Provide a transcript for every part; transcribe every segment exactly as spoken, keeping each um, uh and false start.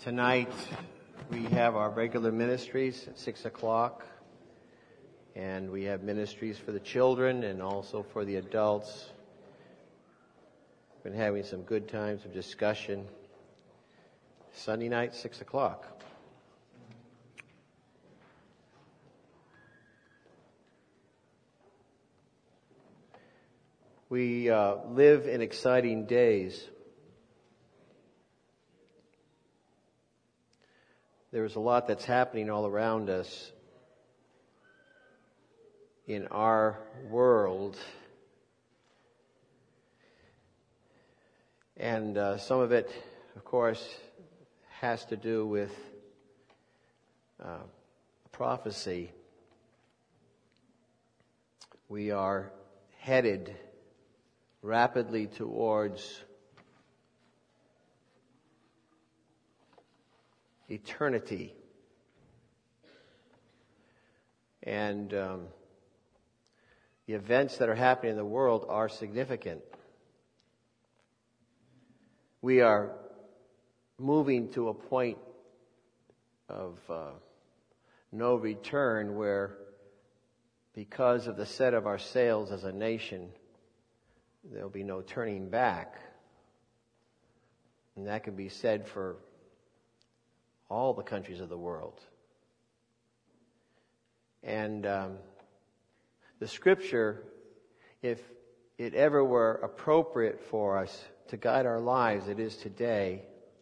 Tonight we have our regular ministries at six o'clock, and we have ministries for the children and also for the adults. We've been having some good times of discussion. Sunday night, six o'clock. We uh, live in exciting days. There's a lot that's happening all around us in our world. And uh, some of it, of course, has to do with uh, prophecy. We are headed rapidly towards eternity. And um, the events that are happening in the world are significant. We are moving to a point of uh, no return where, because of the set of our sails as a nation, there'll be no turning back. And that can be said for all the countries of the world. And um, the Scripture, if it ever were appropriate for us to guide our lives, it is today.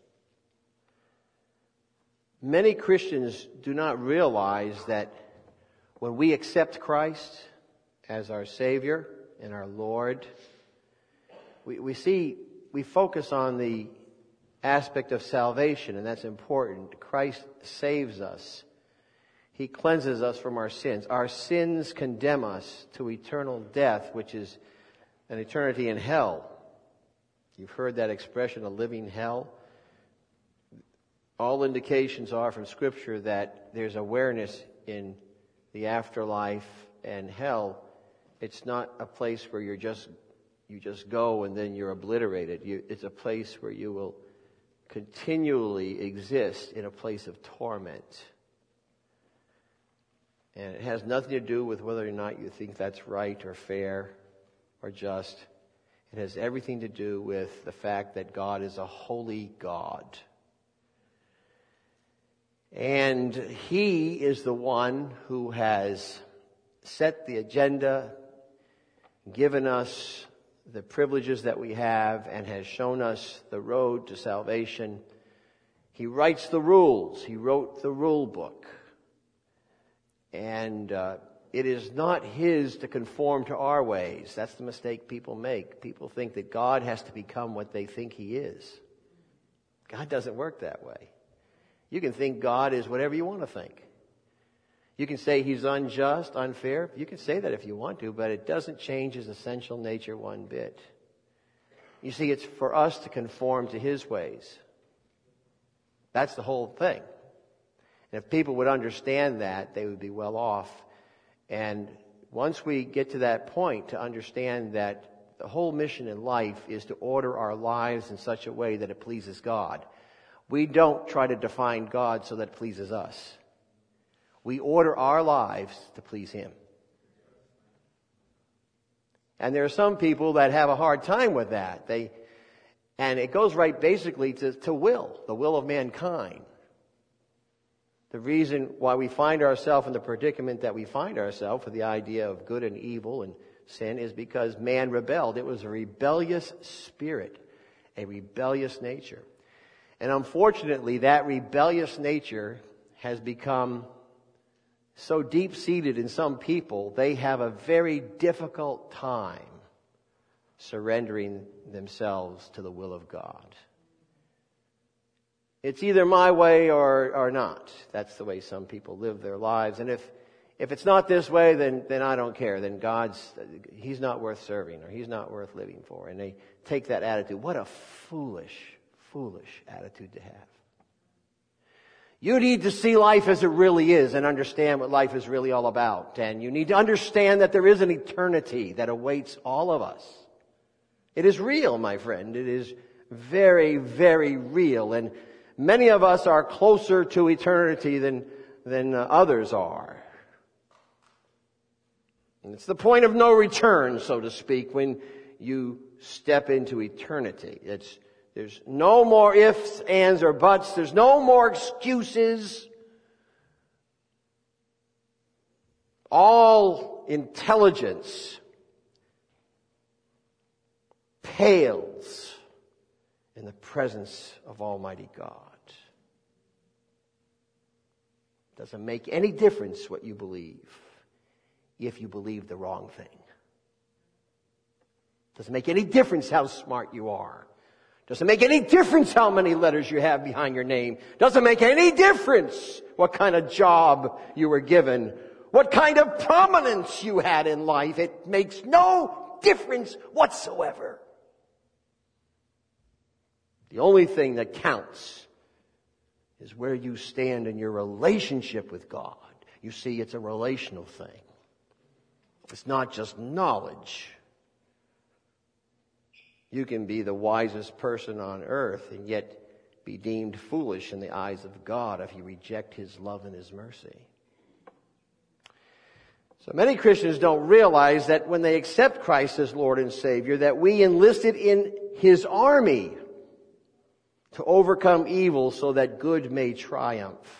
Many Christians do not realize that when we accept Christ as our Savior and our Lord, we, we see, we focus on the aspect of salvation, and that's important. Christ saves us. He cleanses us from our sins. Our sins condemn us to eternal death, which is an eternity in hell. You've heard that expression, a living hell. All indications are from Scripture that there's awareness in the afterlife and hell. It's not a place where you're just you just go and then you're obliterated. You, it's a place where you will continually exist in a place of torment. And it has nothing to do with whether or not you think that's right or fair or just. It has everything to do with the fact that God is a holy God. And He is the one who has set the agenda, given us the privileges that we have, and has shown us the road to salvation. He writes the rules. He wrote the rule book. And uh, it is not His to conform to our ways. That's the mistake people make. People think that God has to become what they think He is. God doesn't work that way. You can think God is whatever you want to think. You can say He's unjust, unfair. You can say that if you want to, but it doesn't change His essential nature one bit. You see, it's for us to conform to His ways. That's the whole thing. And if people would understand that, they would be well off. And once we get to that point to understand that the whole mission in life is to order our lives in such a way that it pleases God. We don't try to define God so that it pleases us. We order our lives to please Him. And there are some people that have a hard time with that. They, and it goes right basically to, to will, the will of mankind. The reason why we find ourselves in the predicament that we find ourselves with the idea of good and evil and sin is because man rebelled. It was a rebellious spirit, a rebellious nature. And unfortunately, that rebellious nature has become so deep-seated in some people, they have a very difficult time surrendering themselves to the will of God. It's either my way or, or not. That's the way some people live their lives. And if, if it's not this way, then, then I don't care. Then God's, He's not worth serving or He's not worth living for. And they take that attitude. What a foolish, foolish attitude to have. You need to see life as it really is and understand what life is really all about. And you need to understand that there is an eternity that awaits all of us. It is real, my friend. It is very, very real. And many of us are closer to eternity than, than uh, others are. And it's the point of no return, so to speak, when you step into eternity. It's, there's no more ifs, ands, or buts. There's no more excuses. All intelligence pales in the presence of Almighty God. Doesn't make any difference what you believe if you believe the wrong thing. Doesn't make any difference how smart you are. Doesn't make any difference how many letters you have behind your name. Doesn't make any difference what kind of job you were given, what kind of prominence you had in life. It makes no difference whatsoever. The only thing that counts is where you stand in your relationship with God. You see, it's a relational thing. It's not just knowledge. You can be the wisest person on earth and yet be deemed foolish in the eyes of God if you reject His love and His mercy. So many Christians don't realize that when they accept Christ as Lord and Savior, that we enlisted in His army to overcome evil so that good may triumph.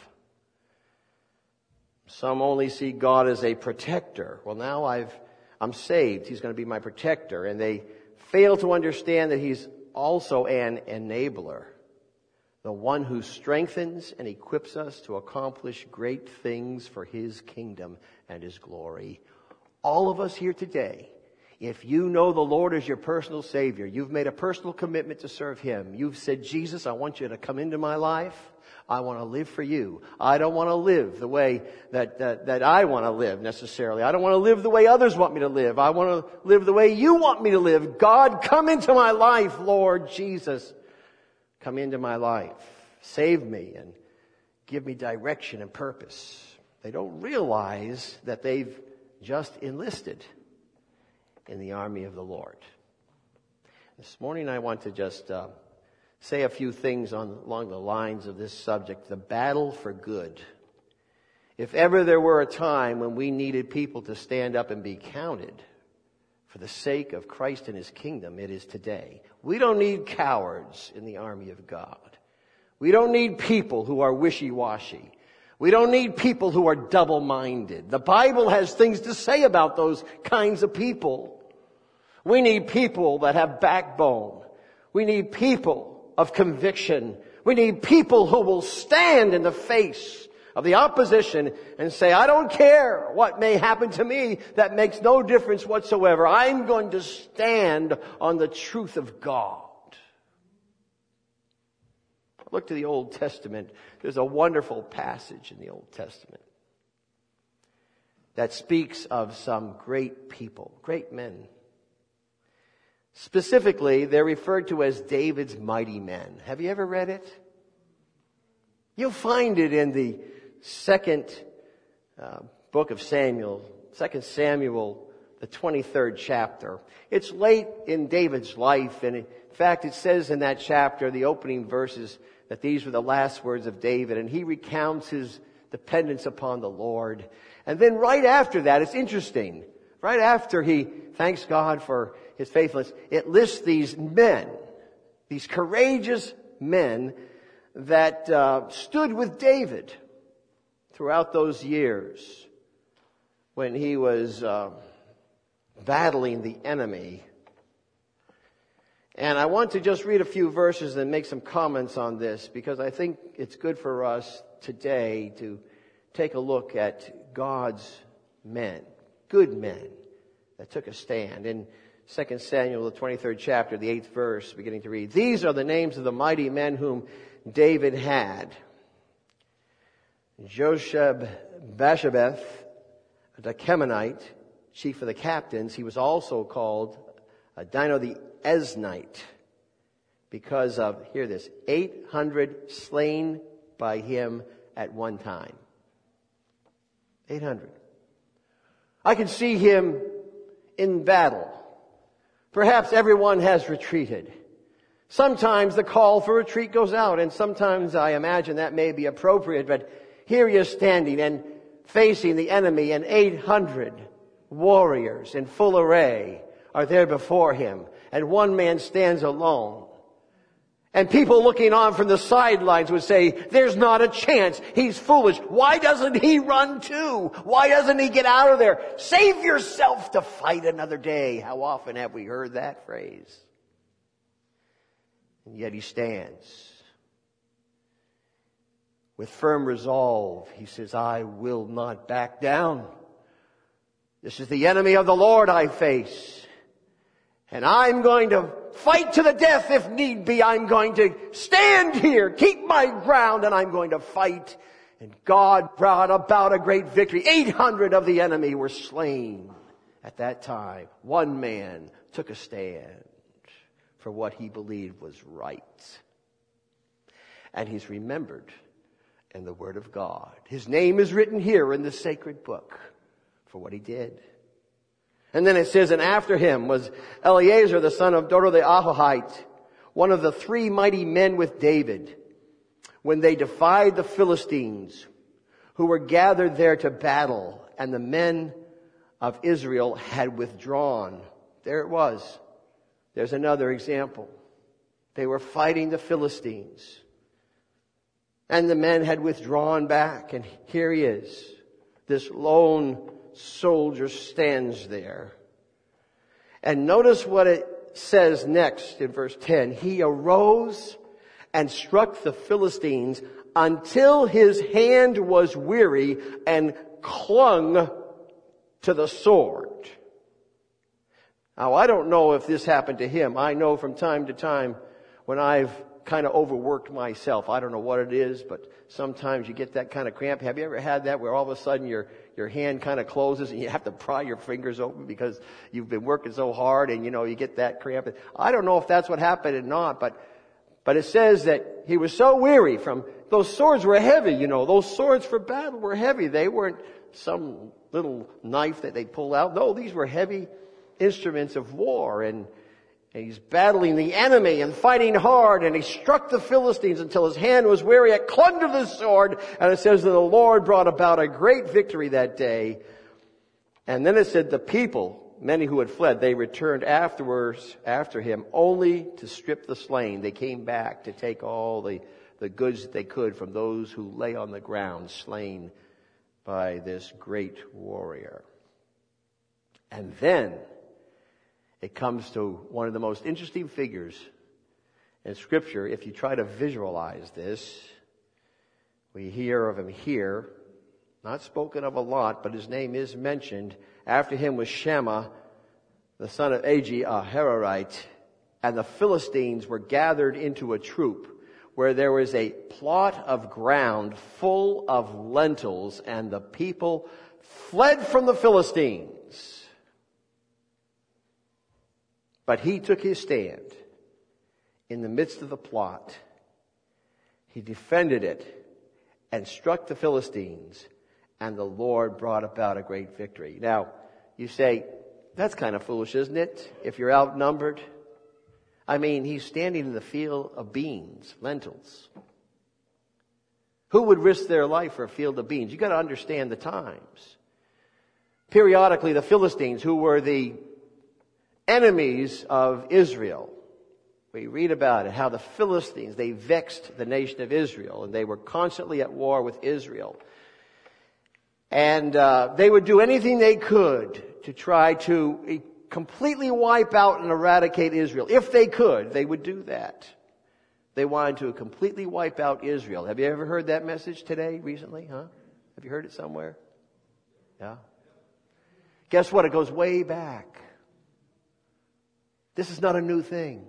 Some only see God as a protector. Well, now I've, I'm saved. He's going to be my protector. And they fail to understand that He's also an enabler. The one who strengthens and equips us to accomplish great things for His kingdom and His glory. All of us here today, if you know the Lord as your personal Savior, you've made a personal commitment to serve Him. You've said, Jesus, I want you to come into my life. I want to live for you. I don't want to live the way that, that, that I want to live necessarily. I don't want to live the way others want me to live. I want to live the way you want me to live. God, come into my life, Lord Jesus. Come into my life. Save me and give me direction and purpose. They don't realize that they've just enlisted in the army of the Lord. This morning I want to just uh, say a few things on along the lines of this subject, the battle for good. If ever there were a time when we needed people to stand up and be counted for the sake of Christ and His kingdom, it is today. We don't need cowards in the army of God. We don't need people who are wishy-washy. We don't need people who are double-minded. The Bible has things to say about those kinds of people. We need people that have backbone. We need people of conviction. We need people who will stand in the face of the opposition and say, I don't care what may happen to me. That makes no difference whatsoever. I'm going to stand on the truth of God. Look to the Old Testament. There's a wonderful passage in the Old Testament that speaks of some great people, great men. Specifically, they're referred to as David's mighty men. Have you ever read it? You'll find it in the second uh, book of Samuel, Second Samuel, the twenty-third chapter. It's late in David's life, and in fact, it says in that chapter, the opening verses, that these were the last words of David, and he recounts his dependence upon the Lord. And then right after that, it's interesting. Right after he thanks God for His faithfulness, it lists these men, these courageous men that uh, stood with David throughout those years when he was uh, battling the enemy. And I want to just read a few verses and make some comments on this, because I think it's good for us today to take a look at God's men, good men that took a stand. In Second Samuel, the twenty-third chapter, the eighth verse, beginning to read, these are the names of the mighty men whom David had. Josheb-Basshebeth, the Kemonite, chief of the captains. He was also called Dino the Eznite, because of, hear this, eight hundred slain by him at one time. eight hundred. I can see him in battle. Perhaps everyone has retreated. Sometimes the call for retreat goes out, and sometimes I imagine that may be appropriate, but here he is standing and facing the enemy, and eight hundred warriors in full array are there before him, and one man stands alone. And people looking on from the sidelines would say, there's not a chance. He's foolish. Why doesn't he run too? Why doesn't he get out of there? Save yourself to fight another day. How often have we heard that phrase? And yet he stands. With firm resolve, he says, I will not back down. This is the enemy of the Lord I face. And I'm going to fight to the death if need be. I'm going to stand here, keep my ground, and I'm going to fight. And God brought about a great victory. eight hundred of the enemy were slain at that time. One man took a stand for what he believed was right. And he's remembered in the Word of God. His name is written here in the sacred book for what he did. And then it says, and after him was Eleazar, the son of Dodo the Ahohite, one of the three mighty men with David, when they defied the Philistines, who were gathered there to battle, and the men of Israel had withdrawn. There it was. There's another example. They were fighting the Philistines, and the men had withdrawn back, and here he is. This lone soldier stands there. And notice what it says next in verse ten. He arose and struck the Philistines until his hand was weary and clung to the sword. Now, I don't know if this happened to him. I know from time to time when I've kind of overworked myself. I don't know what it is, but sometimes you get that kind of cramp. Have you ever had that where all of a sudden your your hand kind of closes and you have to pry your fingers open because you've been working so hard and you know you get that cramp? I don't know if that's what happened or not, but but it says that he was so weary from those swords were heavy, you know. Those swords for battle were heavy. They weren't some little knife that they pull out. No, these were heavy instruments of war, and And he's battling the enemy and fighting hard, and he struck the Philistines until his hand was weary. It clung to the sword, and it says that the Lord brought about a great victory that day. And then it said the people, many who had fled, they returned afterwards after him only to strip the slain. They came back to take all the, the goods that they could from those who lay on the ground slain by this great warrior. And then it comes to one of the most interesting figures in Scripture. If you try to visualize this, we hear of him here, not spoken of a lot, but his name is mentioned. After him was Shammah, the son of Agi, a Hararite, and the Philistines were gathered into a troop where there was a plot of ground full of lentils, and the people fled from the Philistines. But he took his stand in the midst of the plot. He defended it and struck the Philistines, and the Lord brought about a great victory. Now, you say, that's kind of foolish, isn't it? If you're outnumbered. I mean, he's standing in the field of beans, lentils. Who would risk their life for a field of beans? You've got to understand the times. Periodically, the Philistines, who were the enemies of Israel. We read about it, how the Philistines, they vexed the nation of Israel, and they were constantly at war with Israel. And uh, they would do anything they could to try to completely wipe out and eradicate Israel. If they could, they would do that. They wanted to completely wipe out Israel. Have you ever heard that message today, recently? Huh? Have you heard it somewhere? Yeah. Guess what? It goes way back. This is not a new thing.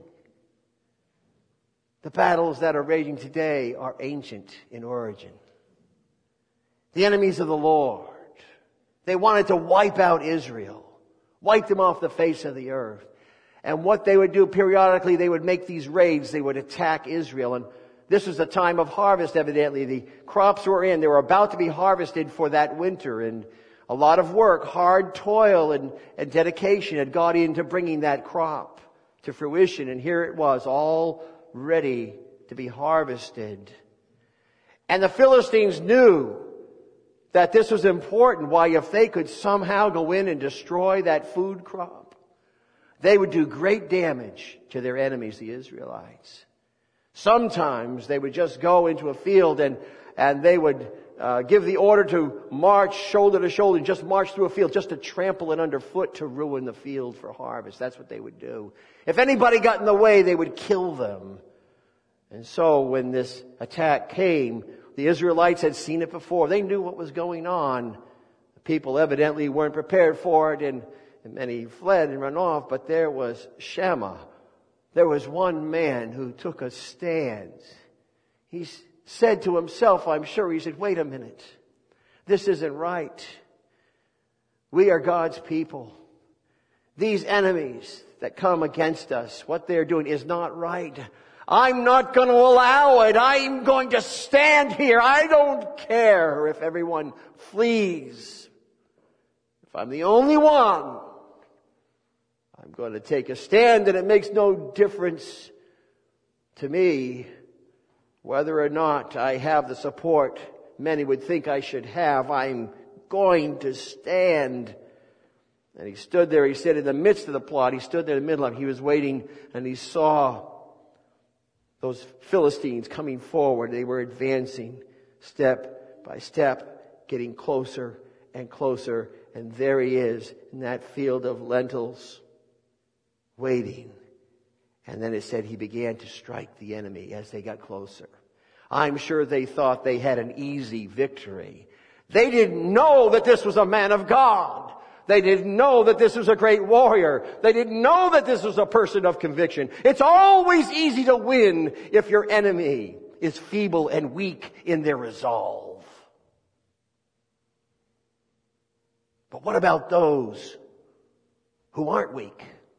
The battles that are raging today are ancient in origin. The enemies of the Lord, they wanted to wipe out Israel, wipe them off the face of the earth. And what they would do periodically, they would make these raids, they would attack Israel. And this was a time of harvest, evidently. The crops were in, they were about to be harvested for that winter. And a lot of work, hard toil and, and dedication had gone into bringing that crop to fruition. And here it was, all ready to be harvested. And the Philistines knew that this was important. Why, if they could somehow go in and destroy that food crop, they would do great damage to their enemies, the Israelites. Sometimes they would just go into a field and, and they would uh, give the order to march shoulder to shoulder, just march through a field, just to trample it underfoot to ruin the field for harvest. That's what they would do. If anybody got in the way, they would kill them. And so when this attack came, the Israelites had seen it before. They knew what was going on. The people evidently weren't prepared for it, and, and many fled and ran off. But there was Shammah. There was one man who took a stand. He said to himself, I'm sure, he said, wait a minute. This isn't right. We are God's people. These enemies that come against us, what they're doing is not right. I'm not going to allow it. I'm going to stand here. I don't care if everyone flees. If I'm the only one, I'm going to take a stand, and it makes no difference to me whether or not I have the support many would think I should have. I'm going to stand. And he stood there, he said, in the midst of the plot, he stood there in the middle of it. He was waiting, and he saw those Philistines coming forward. They were advancing step by step, getting closer and closer. And there he is in that field of lentils, waiting. And then it said he began to strike the enemy as they got closer. I'm sure they thought they had an easy victory. They didn't know that this was a man of God. They didn't know that this was a great warrior. They didn't know that this was a person of conviction. It's always easy to win if your enemy is feeble and weak in their resolve. But what about those who aren't weak?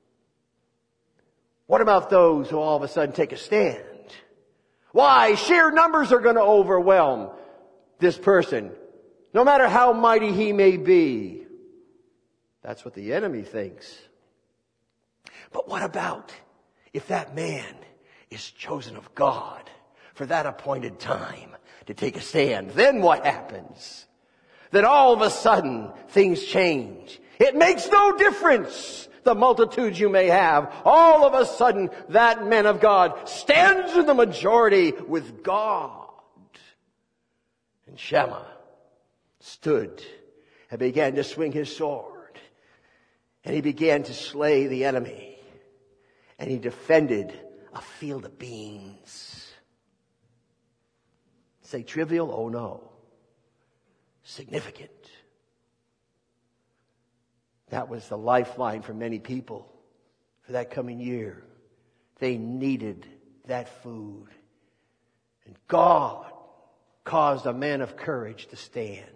What about those who all of a sudden take a stand? Why? Sheer numbers are going to overwhelm this person, no matter how mighty he may be. That's what the enemy thinks. But what about if that man is chosen of God for that appointed time to take a stand? Then what happens? Then all of a sudden things change. It makes no difference the multitudes you may have. All of a sudden that man of God stands in the majority with God. And Shammah stood and began to swing his sword. And he began to slay the enemy. And he defended a field of beans. Say trivial? Oh no. Significant. That was the lifeline for many people for that coming year. They needed that food. And God caused a man of courage to stand.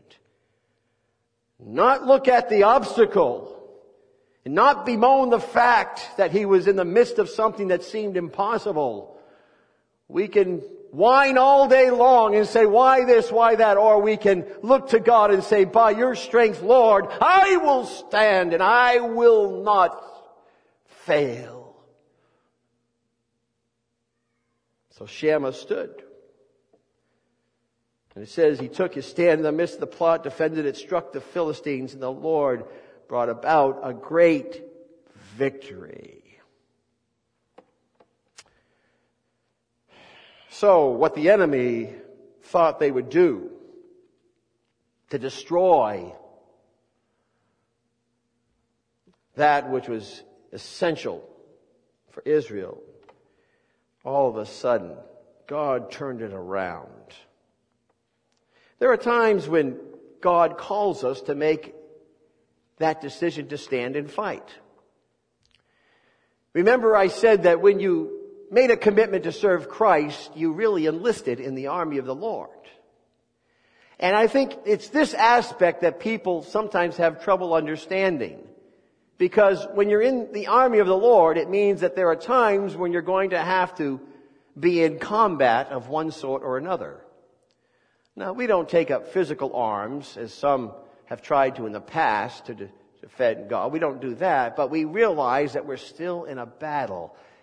Not look at the obstacle. And not bemoan the fact that he was in the midst of something that seemed impossible. We can whine all day long and say, why this, why that? Or we can look to God and say, by your strength, Lord, I will stand and I will not fail. So Shammah stood. And it says he took his stand in the midst of the plot, defended it, struck the Philistines, and the Lord brought about a great victory. So what the enemy thought they would do to destroy that which was essential for Israel, all of a sudden God turned it around. There are times when God calls us to make that decision to stand and fight. Remember, I said that when you made a commitment to serve Christ, you really enlisted in the army of the Lord. And I think it's this aspect that people sometimes have trouble understanding. Because when you're in the army of the Lord, it means that there are times when you're going to have to be in combat of one sort or another. Now, we don't take up physical arms, as some have tried to in the past to defend God. We don't do that, but we realize that we're still in a battle.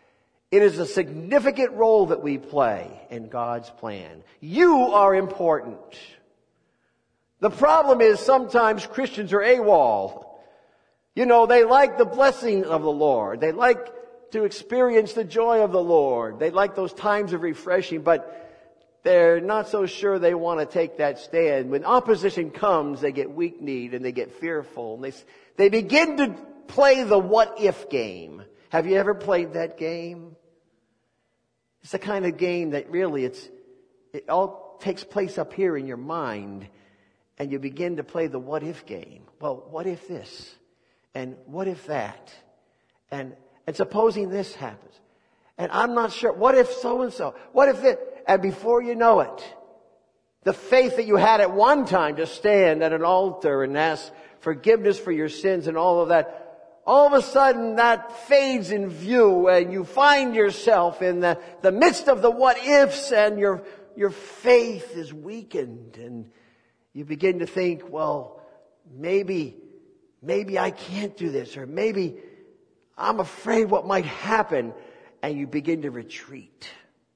It is a significant role that we play in God's plan. You are important. The problem is sometimes Christians are AWOL. You know, they like the blessing of the Lord. They like to experience the joy of the Lord. They like those times of refreshing, but they're not so sure they want to take that stand. When opposition comes, they get weak-kneed and they get fearful. And they, they begin to play the what-if game. Have you ever played that game? It's the kind of game that really it's, it all takes place up here in your mind. And you begin to play the what-if game. Well, what if this? And what if that? And, and supposing this happens. And I'm not sure. What if so-and-so? What if this? And before you know it, the faith that you had at one time to stand at an altar and ask forgiveness for your sins and all of that, all of a sudden that fades in view and you find yourself in the, the midst of the what-ifs and your, your faith is weakened and you begin to think, well, maybe, maybe I can't do this, or maybe I'm afraid what might happen, and you begin to retreat.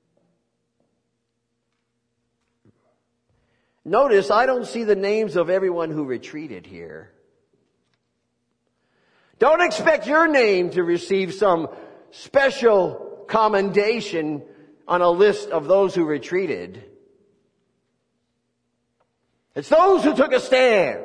Notice, I don't see the names of everyone who retreated here. Don't expect your name to receive some special commendation on a list of those who retreated. It's those who took a stand.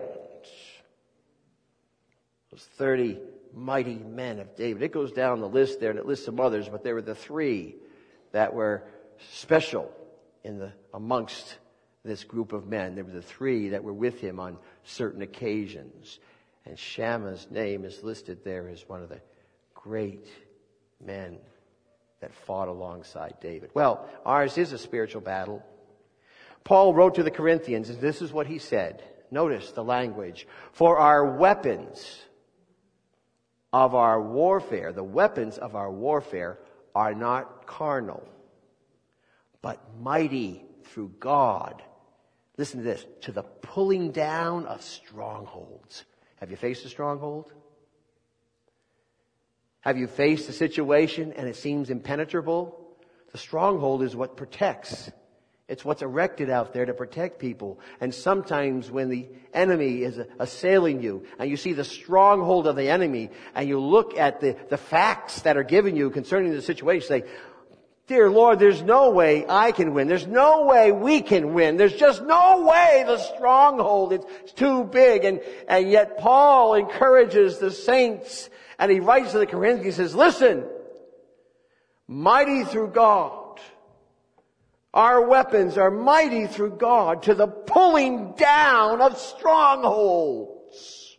Those thirty mighty men of David. It goes down the list there and it lists some others, but there were the three that were special in the amongst this group of men. There were the three that were with him on certain occasions. And Shammah's name is listed there as one of the great men that fought alongside David. Well, ours is a spiritual battle. Paul wrote to the Corinthians, and this is what he said. Notice the language. For our weapons of our warfare, the weapons of our warfare are not carnal, but mighty through God. Listen to this. To the pulling down of strongholds. Have you faced a stronghold? Have you faced a situation and it seems impenetrable? The stronghold is what protects. It's what's erected out there to protect people. And sometimes when the enemy is assailing you and you see the stronghold of the enemy and you look at the, the facts that are given you concerning the situation, say, dear Lord, there's no way I can win. There's no way we can win. There's just no way the stronghold, it's too big. And, and yet Paul encourages the saints and he writes to the Corinthians, he says, listen, mighty through God. Our weapons are mighty through God to the pulling down of strongholds.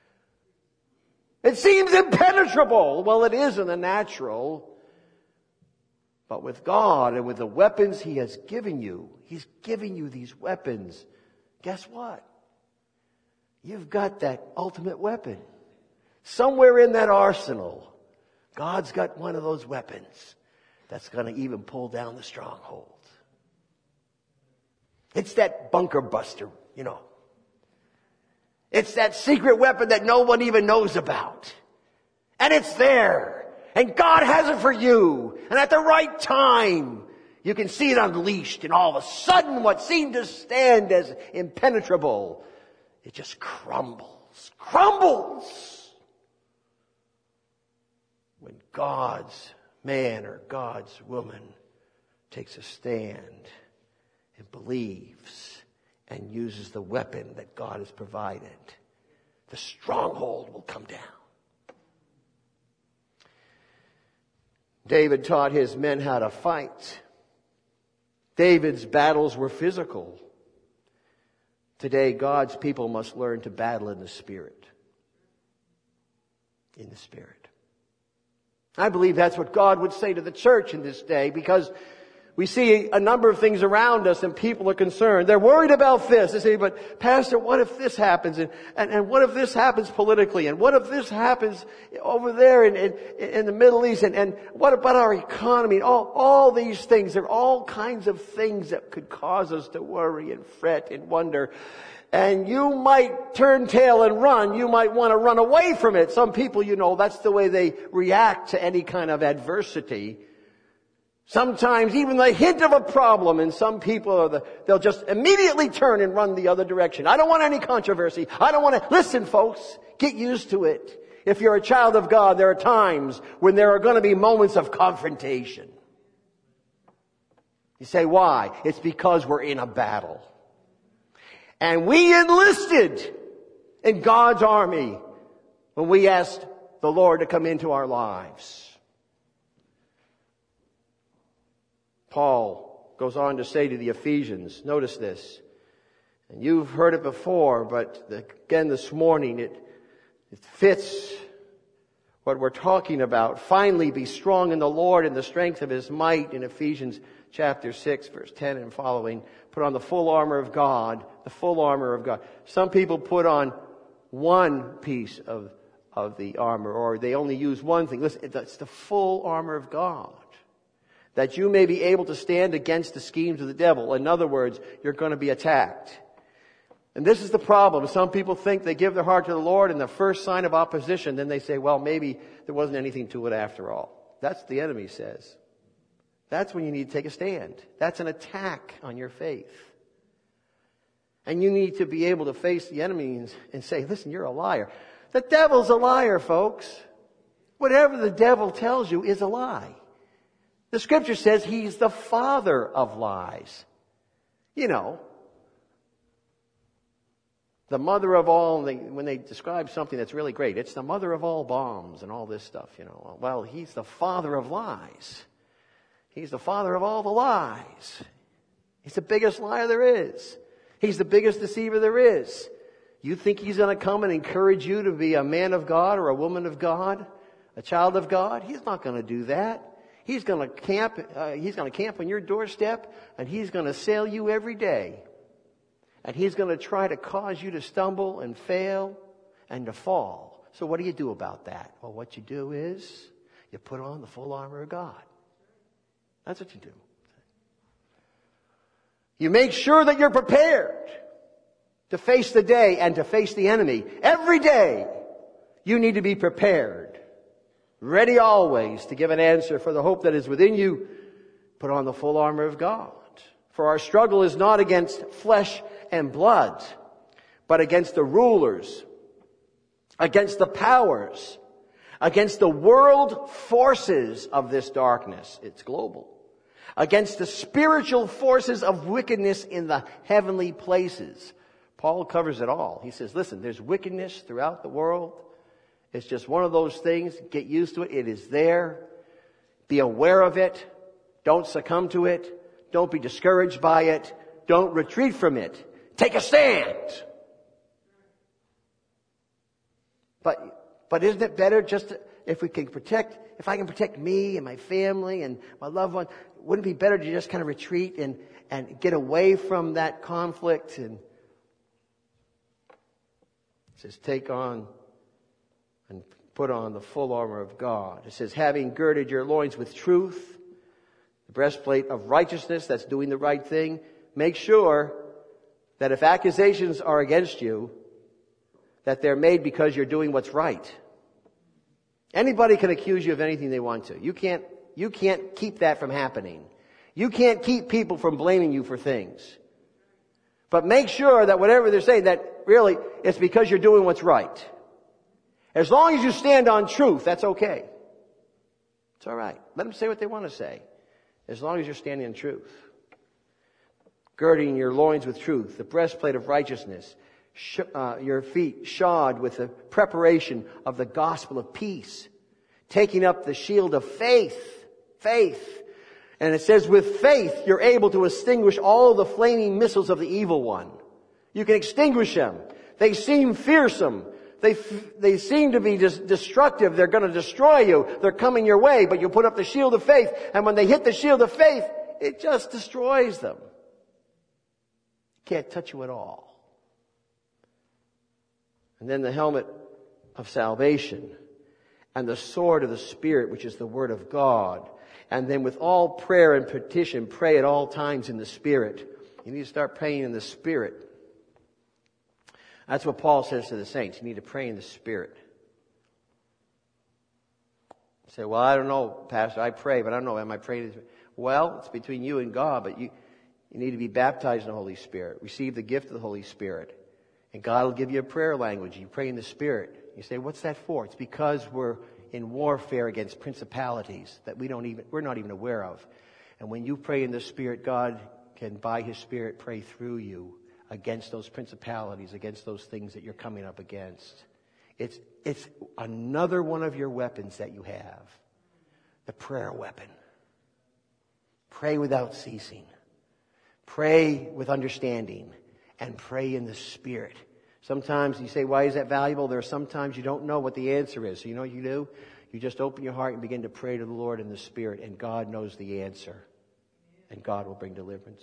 It seems impenetrable. Well, it is in the natural. But with God and with the weapons He has given you, He's giving you these weapons. Guess what? You've got that ultimate weapon. Somewhere in that arsenal, God's got one of those weapons that's going to even pull down the stronghold. It's that bunker buster, you know. It's that secret weapon that no one even knows about. And it's there. And God has it for you. And at the right time, you can see it unleashed. And all of a sudden, what seemed to stand as impenetrable, it just crumbles. Crumbles! When God's man or God's woman takes a stand and believes and uses the weapon that God has provided, the stronghold will come down. David taught his men how to fight. David's battles were physical. Today, God's people must learn to battle in the Spirit. In the Spirit. I believe that's what God would say to the church in this day, because we see a number of things around us and people are concerned. They're worried about this. They say, but Pastor, what if this happens? And, and, and what if this happens politically? And what if this happens over there in, in, in the Middle East? And, and what about our economy? All, all these things. There are all kinds of things that could cause us to worry and fret and wonder. And you might turn tail and run. You might want to run away from it. Some people, you know, that's the way they react to any kind of adversity. Sometimes even the hint of a problem, and some people are the, they'll just immediately turn and run the other direction. I don't want any controversy. I don't want to, listen folks, get used to it. If you're a child of God, there are times when there are going to be moments of confrontation. You say, why? It's because we're in a battle. And we enlisted in God's army when we asked the Lord to come into our lives. Paul goes on to say to the Ephesians, notice this, and you've heard it before, but again this morning it, it fits what we're talking about. Finally, be strong in the Lord and the strength of His might, in Ephesians chapter six, verse ten and following. Put on the full armor of God, the full armor of God. Some people put on one piece of, of the armor, or they only use one thing. Listen, it's the full armor of God, that you may be able to stand against the schemes of the devil. In other words, you're going to be attacked. And this is the problem. Some people think they give their heart to the Lord, and the first sign of opposition, then they say, well, maybe there wasn't anything to it after all. That's what the enemy says. That's when you need to take a stand. That's an attack on your faith. And you need to be able to face the enemy and, and say, listen, you're a liar. The devil's a liar, folks. Whatever the devil tells you is a lie. The scripture says he's the father of lies. You know, the mother of all, they, when they describe something that's really great, it's the mother of all bombs and all this stuff, you know. Well, he's the father of lies. He's the father of all the lies. He's the biggest liar there is. He's the biggest deceiver there is. You think he's going to come and encourage you to be a man of God or a woman of God, a child of God? He's not going to do that. He's going to camp, uh, he's going to camp on your doorstep, and he's going to assail you every day. And he's going to try to cause you to stumble and fail and to fall. So what do you do about that? Well, what you do is you put on the full armor of God. That's what you do. You make sure that you're prepared to face the day and to face the enemy. Every day, you need to be prepared. Ready always to give an answer for the hope that is within you. Put on the full armor of God. For our struggle is not against flesh and blood, but against the rulers, against the powers, against the world forces of this darkness. It's global. Against the spiritual forces of wickedness in the heavenly places. Paul covers it all. He says, listen, there's wickedness throughout the world. It's just one of those things. Get used to it. It is there. Be aware of it. Don't succumb to it. Don't be discouraged by it. Don't retreat from it. Take a stand. But, but isn't it better just to, if we can protect, if I can protect me and my family and my loved one, wouldn't it be better to just kind of retreat and, and get away from that conflict? And it says, take on and put on the full armor of God. It says, having girded your loins with truth, the breastplate of righteousness, that's doing the right thing. Make sure that if accusations are against you, that they're made because you're doing what's right. Anybody can accuse you of anything they want to. You can't, you can't keep that from happening. You can't keep people from blaming you for things. But make sure that whatever they're saying, that really it's because you're doing what's right. As long as you stand on truth, that's okay. It's all right. Let them say what they want to say. As long as you're standing in truth. Girding your loins with truth, the breastplate of righteousness, sh- uh, your feet shod with the preparation of the gospel of peace, taking up the shield of faith, faith. And it says with faith, you're able to extinguish all the flaming missiles of the evil one. You can extinguish them. They seem fearsome. They, f- they seem to be dis- destructive. They're going to destroy you. They're coming your way, but you put up the shield of faith. And when they hit the shield of faith, it just destroys them. Can't touch you at all. And then the helmet of salvation and the sword of the Spirit, which is the Word of God. And then with all prayer and petition, pray at all times in the Spirit. You need to start praying in the Spirit. That's what Paul says to the saints. You need to pray in the Spirit. You say, well, I don't know, Pastor, I pray, but I don't know, am I praying? Well, it's between you and God, but you, you need to be baptized in the Holy Spirit. Receive the gift of the Holy Spirit. And God will give you a prayer language. You pray in the Spirit. You say, what's that for? It's because we're in warfare against principalities that we don't even, we're not even aware of. And when you pray in the Spirit, God can, by His Spirit, pray through you against those principalities, against those things that you're coming up against. It's, it's another one of your weapons that you have. The prayer weapon. Pray without ceasing. Pray with understanding. And pray in the Spirit. Sometimes you say, why is that valuable? There are sometimes you don't know what the answer is. So you know what you do? You just open your heart and begin to pray to the Lord in the Spirit, and God knows the answer. And God will bring deliverance.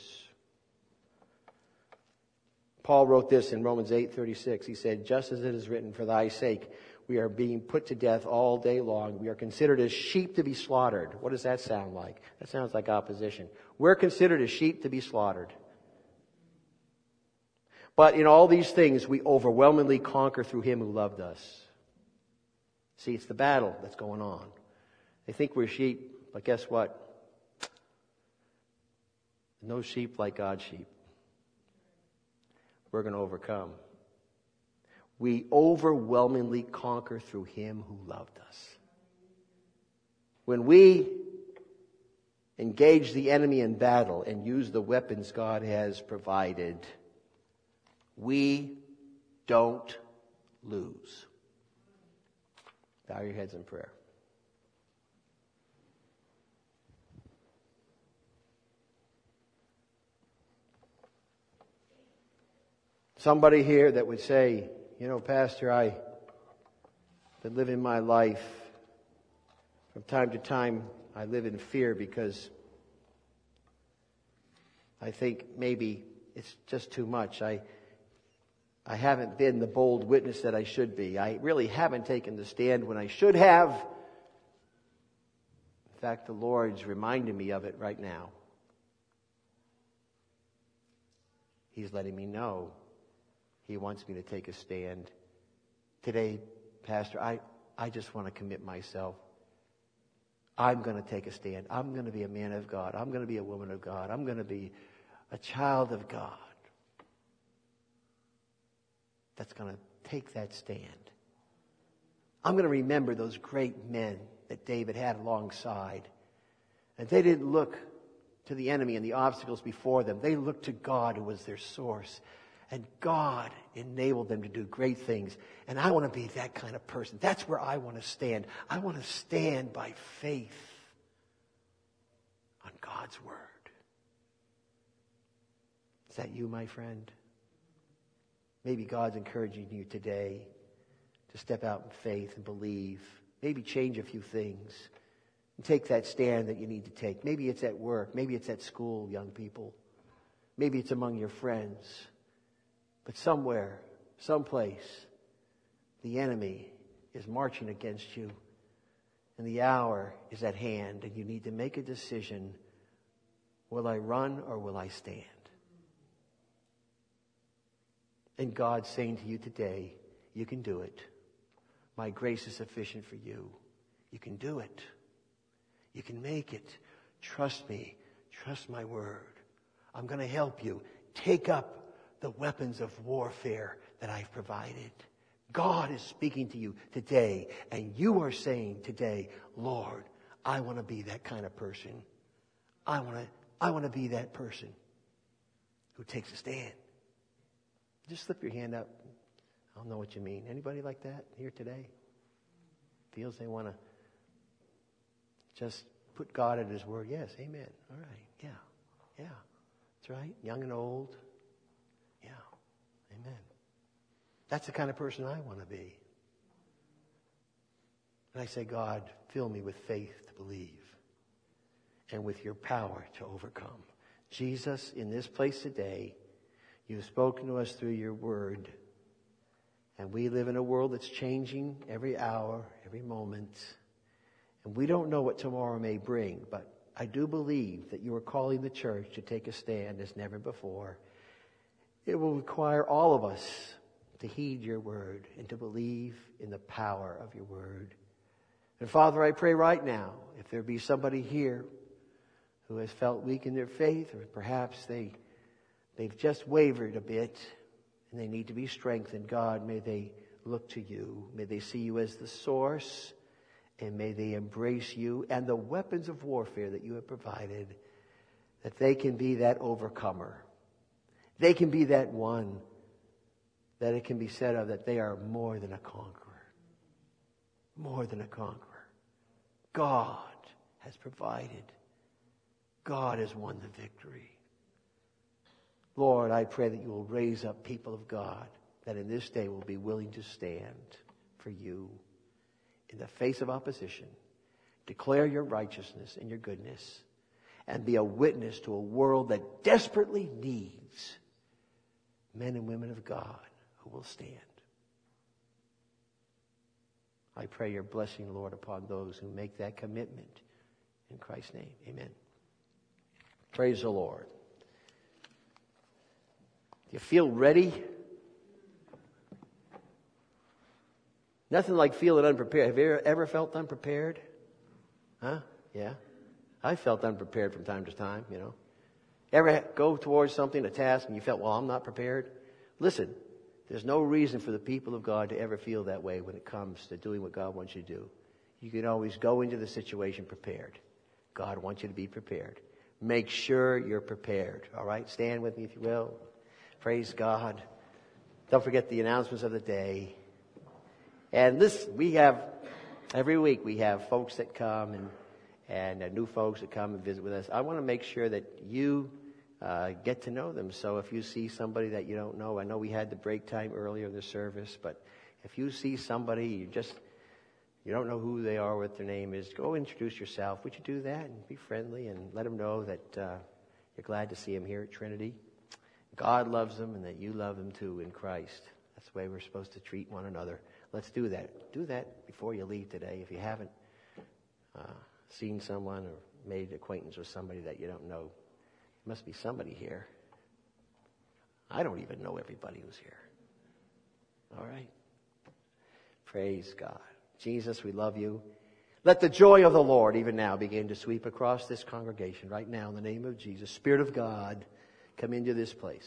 Paul wrote this in Romans eight thirty-six. He said, just as it is written, for thy sake we are being put to death all day long. We are considered as sheep to be slaughtered. What does that sound like? That sounds like opposition. We're considered as sheep to be slaughtered. But in all these things, we overwhelmingly conquer through Him who loved us. See, it's the battle that's going on. They think we're sheep, but guess what? No sheep like God's sheep. We're going to overcome. We overwhelmingly conquer through Him who loved us. When we engage the enemy in battle and use the weapons God has provided, we don't lose. Bow your heads in prayer. Somebody here that would say, you know, Pastor, I've been living my life. From time to time, I live in fear because I think maybe it's just too much. I I haven't been the bold witness that I should be. I really haven't taken the stand when I should have. In fact, the Lord's reminding me of it right now. He's letting me know He wants me to take a stand. Today, Pastor, I, I just want to commit myself. I'm going to take a stand. I'm going to be a man of God. I'm going to be a woman of God. I'm going to be a child of God that's going to take that stand. I'm going to remember those great men that David had alongside. And they didn't look to the enemy and the obstacles before them. They looked to God, who was their source. And God enabled them to do great things. And I want to be that kind of person. That's where I want to stand. I want to stand by faith on God's Word. Is that you, my friend? Maybe God's encouraging you today to step out in faith and believe. Maybe change a few things and take that stand that you need to take. Maybe it's at work. Maybe it's at school, young people. Maybe it's among your friends. But somewhere, someplace, the enemy is marching against you. And the hour is at hand. And you need to make a decision. Will I run or will I stand? And God's saying to you today, you can do it. My grace is sufficient for you. You can do it. You can make it. Trust me. Trust my word. I'm going to help you. Take up the weapons of warfare that I've provided. God is speaking to you today, and you are saying today, Lord, I want to be that kind of person. I want to, I want to be that person who takes a stand. Just slip your hand up. I don't know what you mean. Anybody like that here today? Feels they want to just put God at His word. Yes, amen. All right. Yeah. Yeah. That's right. Young and old. Yeah. Amen. That's the kind of person I want to be. And I say, God, fill me with faith to believe and with your power to overcome. Jesus, in this place today, you've spoken to us through your word. And we live in a world that's changing every hour, every moment. And we don't know what tomorrow may bring, but I do believe that you are calling the church to take a stand as never before. It will require all of us to heed your word and to believe in the power of your word. And Father, I pray right now, if there be somebody here who has felt weak in their faith, or perhaps they, they've just wavered a bit and they need to be strengthened. God, may they look to you. May they see you as the source, and may they embrace you and the weapons of warfare that you have provided, that they can be that overcomer. They can be that one that it can be said of that they are more than a conqueror. More than a conqueror. God has provided. God has won the victory. Lord, I pray that you will raise up people of God that in this day will be willing to stand for you in the face of opposition, declare your righteousness and your goodness, and be a witness to a world that desperately needs men and women of God who will stand. I pray your blessing, Lord, upon those who make that commitment. In Christ's name, amen. Praise the Lord. Do you feel ready? Nothing like feeling unprepared. Have you ever felt unprepared? Huh? Yeah. I felt unprepared from time to time, you know. Ever go towards something, a task, and you felt, well, I'm not prepared? Listen, there's no reason for the people of God to ever feel that way when it comes to doing what God wants you to do. You can always go into the situation prepared. God wants you to be prepared. Make sure you're prepared. All right? Stand with me if you will. Praise God. Don't forget the announcements of the day. And this, we have, every week we have folks that come and, and uh, new folks that come and visit with us. I want to make sure that you uh, get to know them. So if you see somebody that you don't know, I know we had the break time earlier in the service, but if you see somebody, you just, you don't know who they are, what their name is, go introduce yourself. Would you do that and be friendly and let them know that uh, you're glad to see them here at Trinity? God loves them and that you love them too in Christ. That's the way we're supposed to treat one another. Let's do that. Do that before you leave today. If you haven't uh, seen someone or made acquaintance with somebody that you don't know, there must be somebody here. I don't even know everybody who's here. All right? Praise God. Jesus, we love you. Let the joy of the Lord even now begin to sweep across this congregation right now in the name of Jesus. Spirit of God, come into this place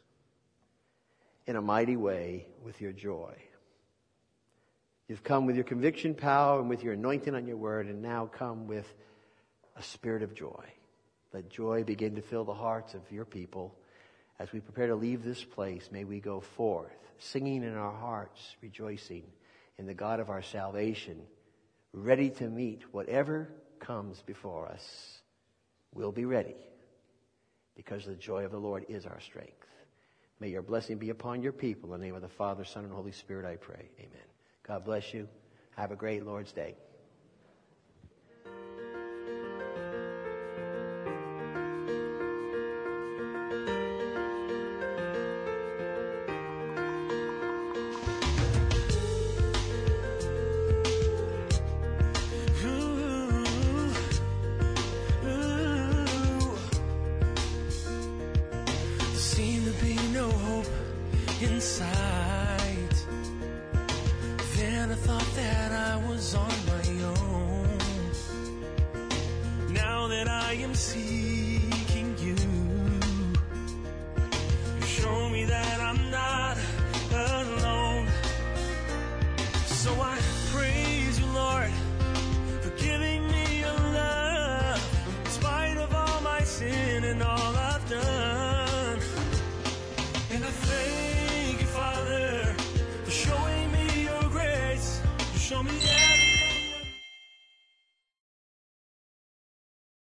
in a mighty way with your joy. You've come with your conviction power and with your anointing on your word, and now come with a spirit of joy. Let joy begin to fill the hearts of your people. As we prepare to leave this place, may we go forth, singing in our hearts, rejoicing in the God of our salvation, ready to meet whatever comes before us. We'll be ready, because the joy of the Lord is our strength. May your blessing be upon your people. In the name of the Father, Son, and Holy Spirit, I pray. Amen. God bless you. Have a great Lord's Day. See